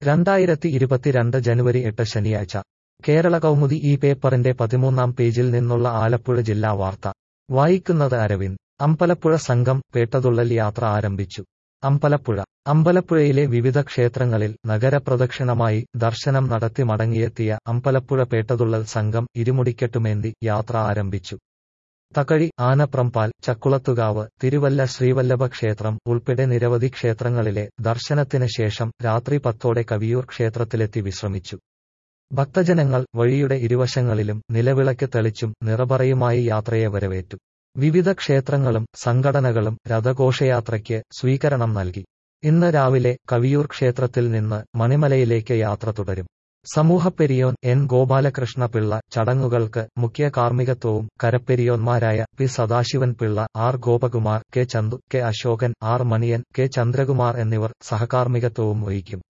2022 ജനുവരി 8 ശനിയാഴ്ച കേരള കൗമുദി ഈ പേപ്പറിന്റെ 13-ാം പേജിൽ നിന്നുള്ള ആലപ്പുഴ ജില്ലാ വാർത്ത വായിക്കുന്നത് അരവിന്ദ്. അമ്പലപ്പുഴ സംഘം പേട്ടതുള്ളൽ യാത്ര ആരംഭിച്ചു. അമ്പലപ്പുഴയിലെ വിവിധ ക്ഷേത്രങ്ങളിൽ നഗരപ്രദക്ഷിണമായി ദർശനം നടത്തി മടങ്ങിയെത്തിയ അമ്പലപ്പുഴ പേട്ടതുള്ളൽ സംഘം ഇരുമുടിക്കെട്ടുമേന്തി യാത്ര ആരംഭിച്ചു. തകഴി, ആനപ്രംപാൽ, ചക്കുളത്തുകാവ്, തിരുവല്ല ശ്രീവല്ലഭ ക്ഷേത്രം ഉൾപ്പെടെ നിരവധി ക്ഷേത്രങ്ങളിലെ ദർശനത്തിന് ശേഷം രാത്രി 10ഓടെ കവിയൂർ ക്ഷേത്രത്തിലെത്തി വിശ്രമിച്ചു. ഭക്തജനങ്ങൾ വഴിയുടെ ഇരുവശങ്ങളിലും നിലവിളക്ക് തെളിച്ചും നിറപറയുമായി യാത്രയെ വരവേറ്റു. വിവിധ ക്ഷേത്രങ്ങളും സംഘടനകളും രഥഘോഷയാത്രയ്ക്ക് സ്വീകരണം നൽകി. ഇന്ന് രാവിലെ കവിയൂർ ക്ഷേത്രത്തിൽ നിന്ന് മണിമലയിലേക്ക് യാത്ര തുടരും. സമൂഹപ്പെരിയോൻ എൻ ഗോപാലകൃഷ്ണ പിള്ള ചടങ്ങുകൾക്ക് മുഖ്യ കാർമ്മികത്വവും കരപ്പെരിയോന്മാരായ P Sadasivan Pillai, R Gopakumar, K Chandu, K Ashokan, R Maniyan, K Chandrakumar എന്നിവർ സഹകാർമ്മികത്വവും വഹിക്കും.